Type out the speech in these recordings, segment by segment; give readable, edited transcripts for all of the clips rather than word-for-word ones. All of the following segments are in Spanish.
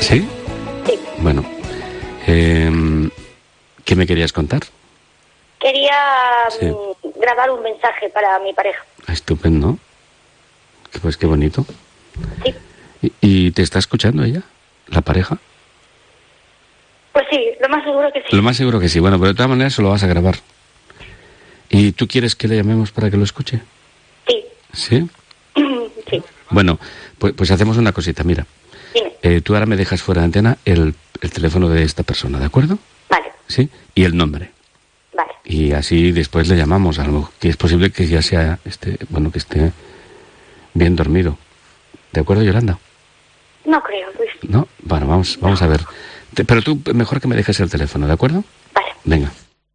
¿Sí? Sí. Bueno, ¿qué me querías contar? Quería Sí. grabar un mensaje para mi pareja. Estupendo. Pues qué bonito. Sí. ¿Y te está escuchando ella? ¿La pareja? Pues sí, lo más seguro que sí. Lo más seguro que sí. Bueno, pero de todas maneras se lo vas a grabar. ¿Y tú quieres que le llamemos para que lo escuche? Sí. ¿Sí? Sí. Bueno, pues hacemos una cosita, mira. Dime. Tú ahora me dejas fuera de antena el teléfono de esta persona, ¿de acuerdo? Vale. ¿Sí? Y el nombre. Vale. Y así después le llamamos, algo que es posible que ya sea, que esté bien dormido. ¿De acuerdo, Yolanda? No creo, Luis. ¿No? Bueno, vamos a ver. Pero tú mejor que me dejes el teléfono, ¿de acuerdo? Vale. Venga.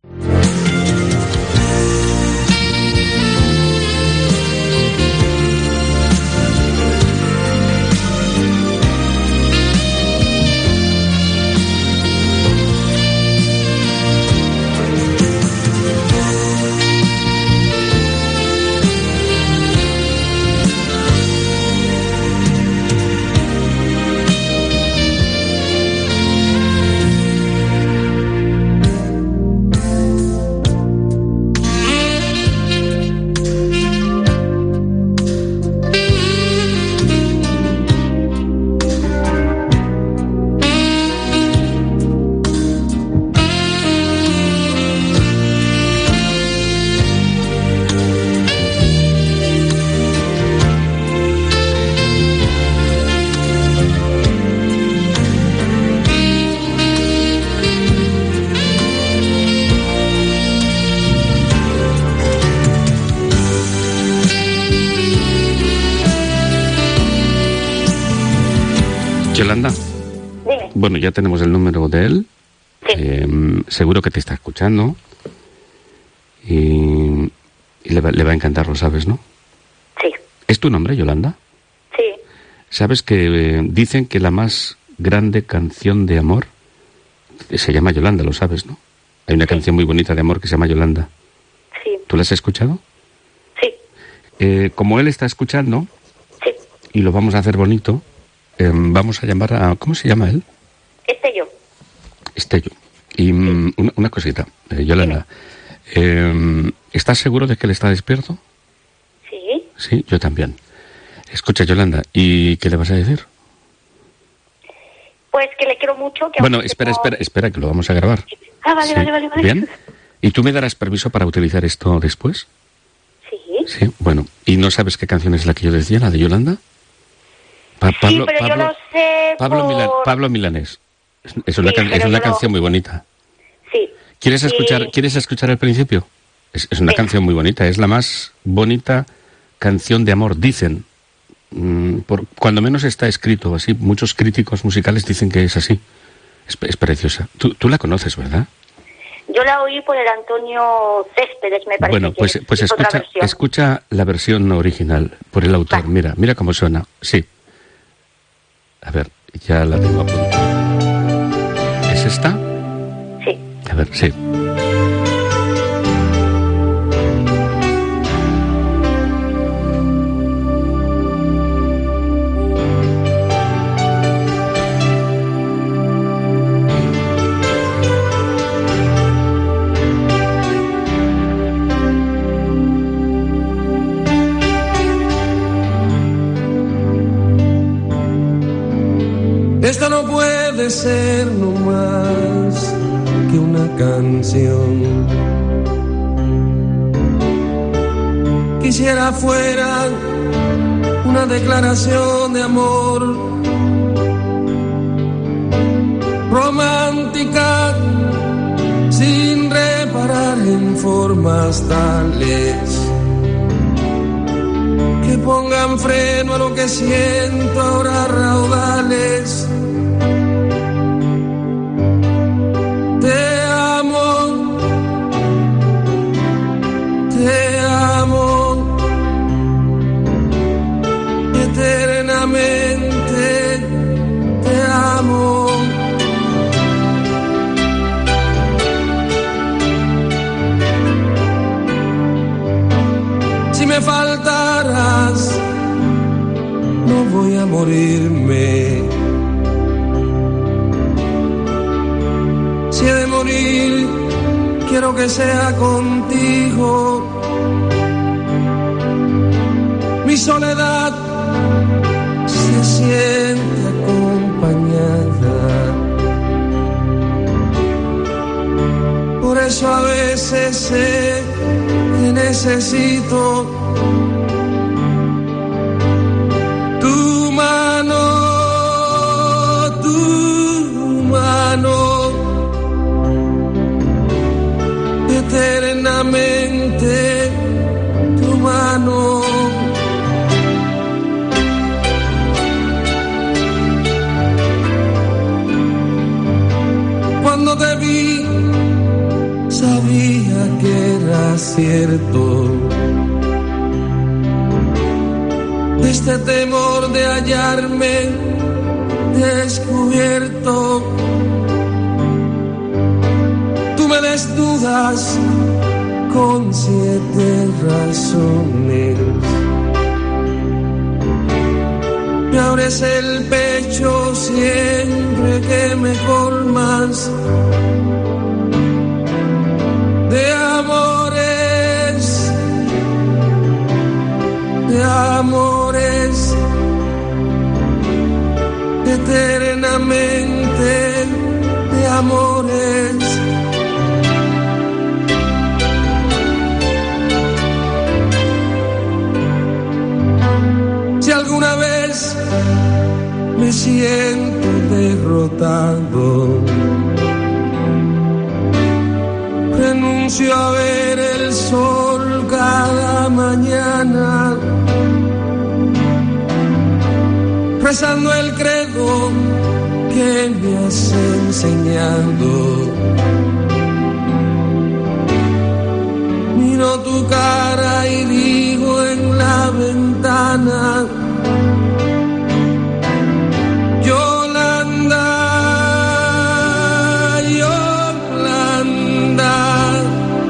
Yolanda. Dime. Bueno, ya tenemos el número de él. Sí. Seguro que te está escuchando. Y le va a encantar, lo sabes, ¿no? Sí. ¿Es tu nombre, Yolanda? Sí. ¿Sabes que dicen que la más grande canción de amor se llama Yolanda, lo sabes, ¿no? Hay una canción muy bonita de amor que se llama Yolanda. Sí. ¿Tú la has escuchado? Sí. Como él está escuchando, Sí. y lo vamos a hacer bonito, vamos a llamar a... ¿Cómo se llama él? Yo. Estello. Y una cosita, Yolanda. ¿Estás seguro de que él está despierto? Sí. Sí, yo también. Escucha, Yolanda, ¿y qué le vas a decir? Pues que le quiero mucho. Que Bueno, aunque espera, que lo vamos a grabar. Ah, vale, Sí. vale. ¿Bien? ¿Y tú me darás permiso para utilizar esto después? Sí. Sí, bueno. ¿Y no sabes qué canción es la que yo decía, la de Yolanda? Sí, pero yo lo sé Pablo Milanés. Es una canción muy bonita. Sí. ¿Quieres escuchar el principio? Es una canción muy bonita. Es la más bonita canción de amor, dicen. Cuando menos está escrito así. Muchos críticos musicales dicen que es así. Es preciosa. Tú la conoces, ¿verdad? Yo la oí por el Antonio Céspedes, me parece. Bueno, pues escucha la versión original por el autor. Vale. Mira cómo suena. Sí. A ver, ya la tengo a punto. ¿Es esta? Sí. A ver, sí. Esta no puede ser no más que una canción. Quisiera fuera una declaración de amor romántica, sin reparar en formas tales que pongan freno a lo que siento ahora raudales. Te amo, eternamente te amo. Si me faltaras, no voy a morirme. quiero que sea contigo. Mi soledad se siente acompañada. Por eso a veces sé que necesito tu mano, eternamente tu mano. Cuando te vi, sabía que era cierto. Este temor de hallarme descubierto. Tú me desnudas con 7 razones. Me abres el pecho siempre que me colmas de amores, eternamente de amores. Si alguna vez me siento derrotado, renuncio a ver el sol cada mañana, rezando el credo que me has enseñado. Miro tu cara y digo en la ventana: Yolanda, Yolanda,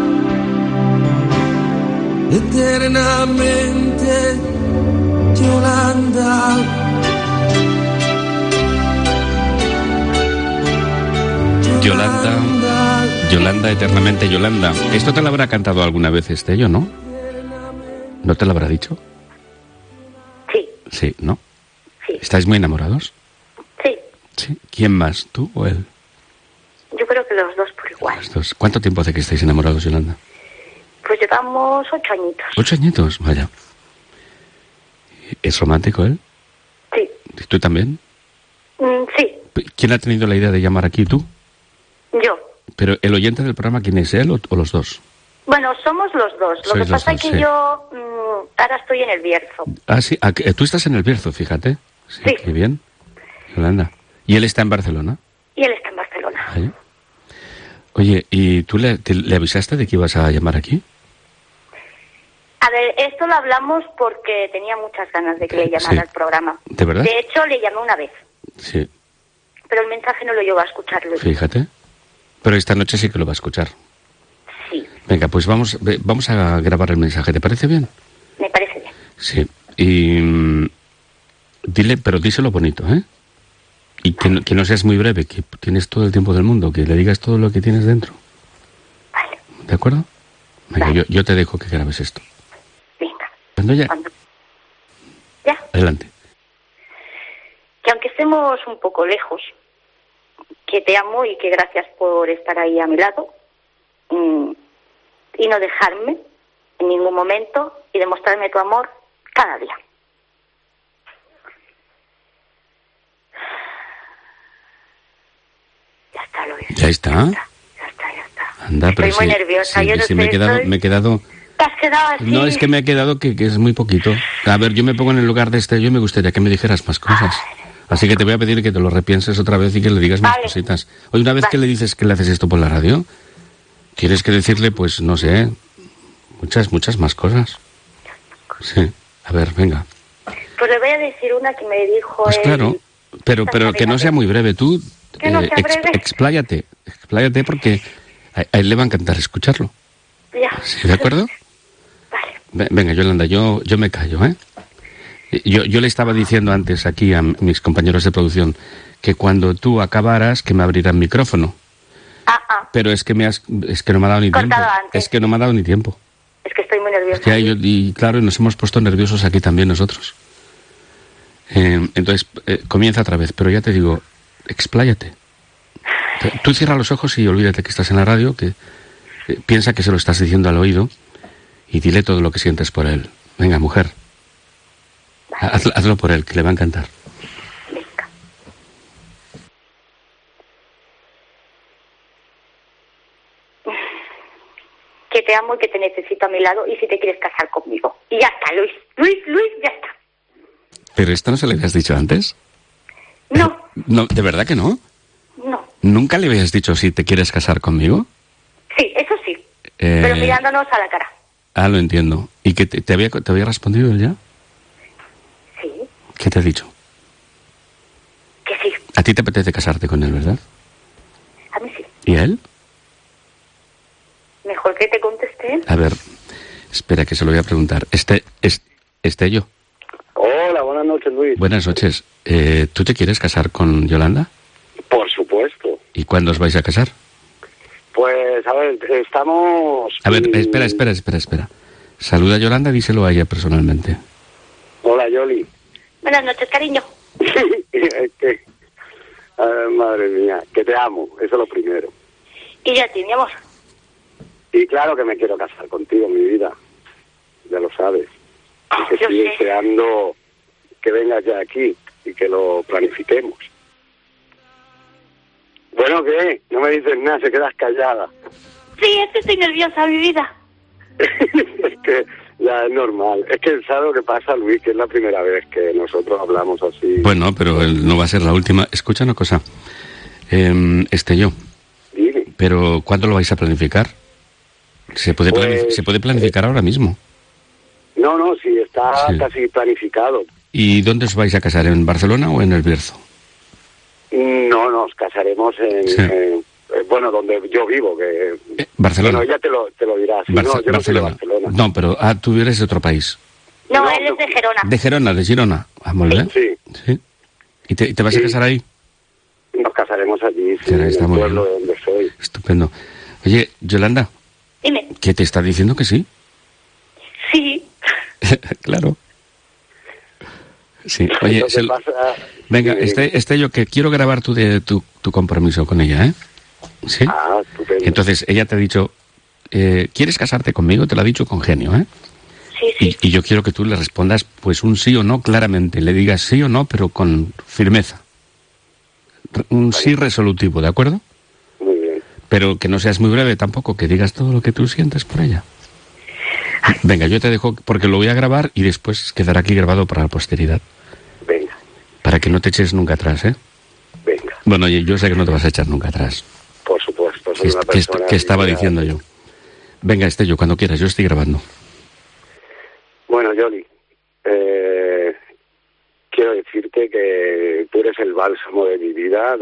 eternamente Yolanda. Yolanda, eternamente Yolanda. Esto te lo habrá cantado alguna vez Estello, ¿no? ¿No te lo habrá dicho? Sí. Sí, ¿no? Sí. ¿Estáis muy enamorados? Sí. Sí. ¿Quién más, tú o él? Yo creo que los dos por igual. Los dos. ¿Cuánto tiempo hace que estáis enamorados, Yolanda? Pues llevamos 8 añitos. 8 añitos, vaya. ¿Es romántico él? Sí. ¿Y tú también? Sí. ¿Quién ha tenido la idea de llamar aquí, tú? Yo. Pero el oyente del programa, ¿quién es, él o los dos? Bueno, somos los dos. Lo Sois que pasa es que sí. yo ahora estoy en el Bierzo. Ah, sí. Tú estás en el Bierzo, fíjate. Sí. Qué bien. Yolanda. ¿Y él está en Barcelona? Y él está en Barcelona. Ahí. Oye, ¿y tú le avisaste de que ibas a llamar aquí? A ver, esto lo hablamos porque tenía muchas ganas de que le llamara al programa. ¿De verdad? De hecho, le llamé una vez. Sí. Pero el mensaje no lo llegó a escuchar luego. Fíjate. Pero esta noche sí que lo va a escuchar. Sí. Venga, pues vamos a grabar el mensaje. ¿Te parece bien? Me parece bien. Sí. Y dile, pero díselo bonito, ¿eh? Y que no seas muy breve, que tienes todo el tiempo del mundo, que le digas todo lo que tienes dentro. Vale. ¿De acuerdo? Venga, vale. yo te dejo que grabes esto. Venga. ¿Cuándo ya? ¿Cuándo? ¿Ya? Adelante. Que aunque estemos un poco lejos, que te amo y que gracias por estar ahí a mi lado y no dejarme en ningún momento y demostrarme tu amor cada día. Ya está, lo ¿Ya está? Ya está. Anda, estoy pero muy sí, nerviosa. Sí, Yo no sí, sé, me he quedado... ¿Te has quedado así? No, es que me ha quedado que es muy poquito. A ver, yo me pongo en el lugar de Estello y me gustaría que me dijeras más cosas. Así que te voy a pedir que te lo repienses otra vez y que le digas más cositas. Oye, una vez que le dices que le haces esto por la radio, tienes que decirle, pues, no sé, muchas más cosas. Sí. A ver, venga. Pues le voy a decir una que me dijo Pues claro, pero que no sea muy breve. Tú que no sea breve. expláyate porque a él le va a encantar escucharlo. Ya. ¿Sí, de acuerdo? Vale. Venga, Yolanda, yo me callo, ¿eh? Yo le estaba diciendo antes aquí a mis compañeros de producción que cuando tú acabaras que me abrieran micrófono. Pero es que no me ha dado ni tiempo. Antes. Es que no me ha dado ni tiempo. Es que estoy muy nerviosa. Y claro, nos hemos puesto nerviosos aquí también nosotros. Entonces, comienza otra vez, pero ya te digo, expláyate. Tú cierra los ojos y olvídate que estás en la radio, que piensa que se lo estás diciendo al oído y dile todo lo que sientes por él. Venga, mujer. Hazlo por él, que le va a encantar. Venga. Que te amo y que te necesito a mi lado y si te quieres casar conmigo. Y ya está, Luis, ya está. ¿Pero esto no se le habías dicho antes? No. No, ¿de verdad que no? No. ¿Nunca le habías dicho si te quieres casar conmigo? Sí, eso sí. Pero mirándonos a la cara. Lo entiendo. ¿Y que te había respondido él ya? Sí. ¿Qué te ha dicho? Que sí. A ti te apetece casarte con él, ¿verdad? A mí sí. ¿Y a él? Mejor que te conteste él. A ver, espera que se lo voy a preguntar. Yo. Hola, buenas noches, Luis. Buenas noches. ¿Tú te quieres casar con Yolanda? Por supuesto. ¿Y cuándo os vais a casar? Pues, a ver, estamos... A ver, espera. Saluda a Yolanda y díselo a ella personalmente. Hola, Yoli. Buenas noches, cariño. Es que... madre mía, que te amo, eso es lo primero. Y yo a ti, mi amor. Y claro que me quiero casar contigo, mi vida. Ya lo sabes. Y que estoy deseando que vengas ya aquí y que lo planifiquemos. Bueno, ¿qué? No me dices nada, se quedas callada. Sí, es que estoy nerviosa, mi vida. Es que ya es normal. Es que ¿sabes lo que pasa, Luis? Que es la primera vez que nosotros hablamos así. Bueno, pero no va a ser la última. Escucha una cosa. Yo. Dime. Pero ¿cuándo lo vais a planificar? Se puede planificar ahora mismo. No, sí, está casi planificado. ¿Y dónde os vais a casar? ¿En Barcelona o en El Bierzo? No, nos casaremos en donde yo vivo, que... Barcelona. Bueno, ella te lo dirá. Si no, yo no soy de Barcelona. No, pero tú eres de otro país. No, él es de Gerona. De Girona. Molt bé. Sí. ¿Y te vas a casar ahí? Nos casaremos allí, sí, en el pueblo de donde soy. Estupendo. Oye, Yolanda. Dime. ¿Qué te está diciendo que sí? Sí. Claro. Sí, oye, venga, yo que quiero grabar tu compromiso con ella, ¿eh? ¿Sí? Estupendo. Entonces, ella te ha dicho, ¿quieres casarte conmigo? Te lo ha dicho con genio, ¿eh? Sí. Y yo quiero que tú le respondas, pues un sí o no claramente. Le digas sí o no, pero con firmeza. Un sí resolutivo, ¿de acuerdo? Muy bien. Pero que no seas muy breve tampoco, que digas todo lo que tú sientes por ella. Venga, yo te dejo porque lo voy a grabar y después quedará aquí grabado para la posteridad. Venga. Para que no te eches nunca atrás, ¿eh? Venga. Bueno, yo sé que no te vas a echar nunca atrás. Por supuesto, soy una persona... ¿Qué estaba diciendo yo? Venga, yo cuando quieras, yo estoy grabando. Bueno, Yoli, quiero decirte que tú eres el bálsamo de mi vida,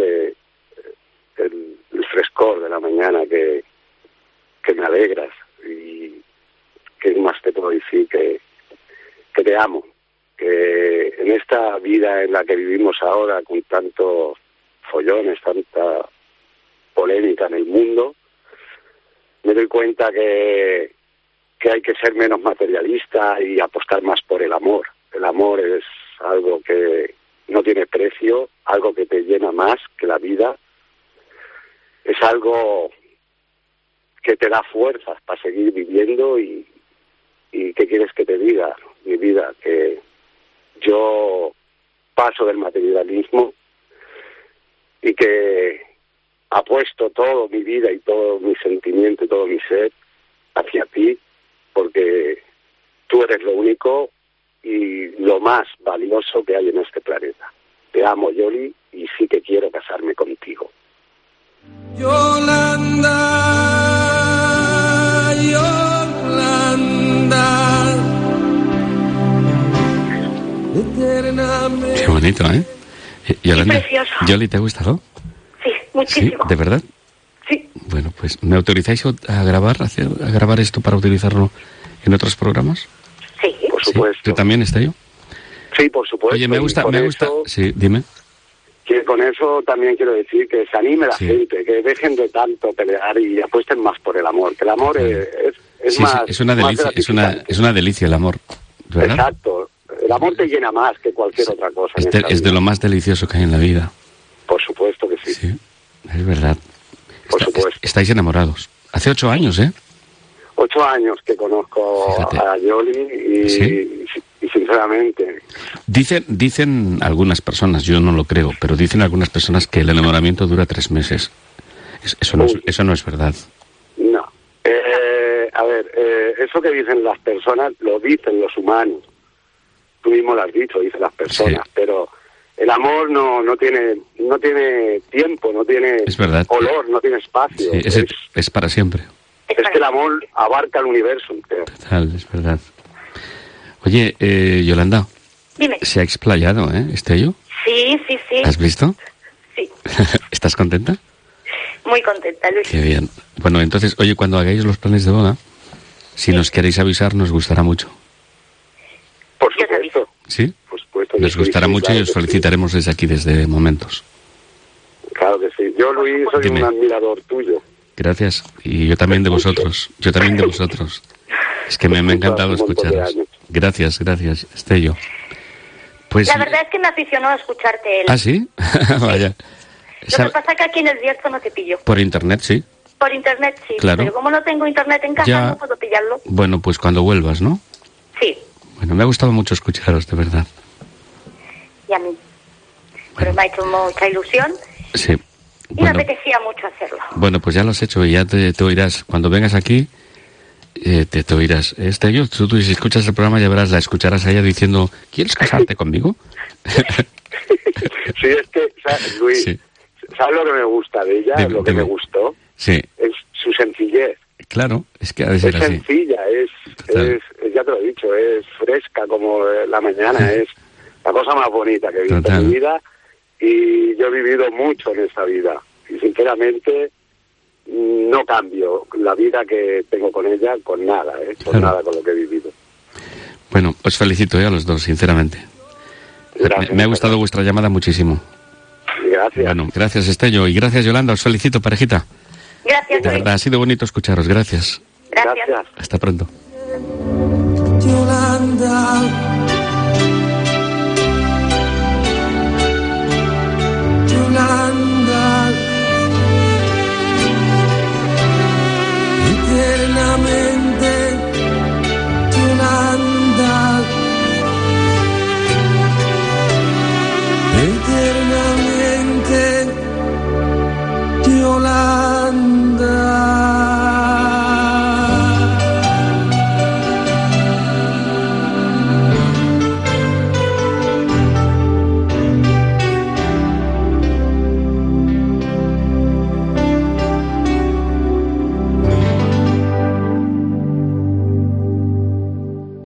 el frescor de la mañana que me alegras. Y ¿qué más te puedo decir? Que te amo. Que en esta vida en la que vivimos ahora, con tantos follones, tanta polémica en el mundo, me doy cuenta que hay que ser menos materialista y apostar más por el amor. El amor es algo que no tiene precio, algo que te llena más que la vida. Es algo que te da fuerzas para seguir viviendo y ¿qué quieres que te diga, mi vida? Que yo paso del materialismo y que apuesto todo mi vida y todo mi sentimiento y todo mi ser hacia ti, porque tú eres lo único y lo más valioso que hay en este planeta. Te amo, Yoli, y sí que quiero casarme contigo. Yolanda, eternamente. Qué bonito, ¿eh? Yolanda, precioso. ¿Yoli te ha gustado? Sí, muchísimo. ¿Sí? ¿De verdad? Sí. Bueno, pues ¿me autorizáis a grabar esto para utilizarlo en otros programas? Sí. Por supuesto. ¿Tú también, yo? Sí, por supuesto. Oye, me gusta. Eso, Sí, dime. que con eso también quiero decir que se anime la Sí. gente, que dejen de tanto pelear y apuesten más por el amor, que el amor es Sí, más... es una más delicia, gratificante. es una delicia el amor, ¿verdad? Exacto. El amor te llena más que cualquier otra cosa. en esta Es de vida. lo más delicioso que hay en la vida. Por supuesto que sí. Sí, es verdad. Por supuesto. Estáis enamorados. Hace 8 años, ¿eh? 8 años que conozco Fíjate. a Yoli y sinceramente, Dicen algunas personas, yo no lo creo, pero dicen algunas personas que el enamoramiento dura 3 meses. Eso no es verdad. no. A ver, eso que dicen las personas, lo dicen los humanos. Tú mismo lo has dicho, dicen las personas, Sí. pero el amor no tiene tiempo, no tiene Es verdad. olor, no tiene espacio. Sí, es para siempre. Es que el amor abarca el universo entero. Total, es verdad. Oye, Yolanda, Dime. se ha explayado, ¿eh? Estello. Sí. ¿Has visto? Sí. ¿Estás contenta? Muy contenta, Luis. Qué bien. Bueno, entonces, oye, cuando hagáis los planes de boda, si nos queréis avisar, nos gustará mucho. Por Yo te aviso. supuesto. ¿Sí? Por supuesto que Nos sí, gustará sí, mucho claro y os que sí. felicitaremos desde aquí, desde Momentos. Claro que sí. Yo, Luis, soy Dime. un admirador tuyo. Gracias. Y yo también de vosotros. Yo también de vosotros. Es que me ha encantado Hace un montón de escucharos. años. Gracias, Estello. Pues, La verdad es que me aficionó a escucharte él. ¿Ah, sí? Vaya. Lo que pasa es que aquí en el Bierzo no te pillo. Por internet, sí. Por internet sí, Claro. pero como no tengo internet en casa Ya. no puedo pillarlo. Bueno, pues cuando vuelvas, ¿no? Sí, Bueno, me ha gustado mucho escucharos, de verdad. y a mí. Pero me ha hecho mucha ilusión Sí. y Bueno, me apetecía mucho hacerlo. bueno, pues ya lo has hecho y ya te oirás. Cuando vengas aquí, te oirás. Estello, tú si escuchas el programa ya verás, la escucharás a ella diciendo, ¿quieres casarte conmigo? Sí, es que, Luis, Sí. ¿sabes lo que me gusta de ella? Dime, Lo que dime. me gustó Sí, es su sencillez. claro, es que ha de Es ser así. sencilla, Total. ya te lo he dicho, es fresca como la mañana, es la cosa más bonita que he visto Total. en mi vida y yo he vivido mucho en esta vida y sinceramente no cambio la vida que tengo con ella con nada, con Claro. nada con lo que he vivido. Bueno, os felicito a los dos, sinceramente. Gracias. Me ha gustado vuestra llamada muchísimo. Gracias. Bueno, gracias Estello y gracias Yolanda, os felicito, parejita. Gracias, De Luis. verdad, ha sido bonito escucharos, gracias. Gracias. Gracias. Hasta pronto. Yolanda,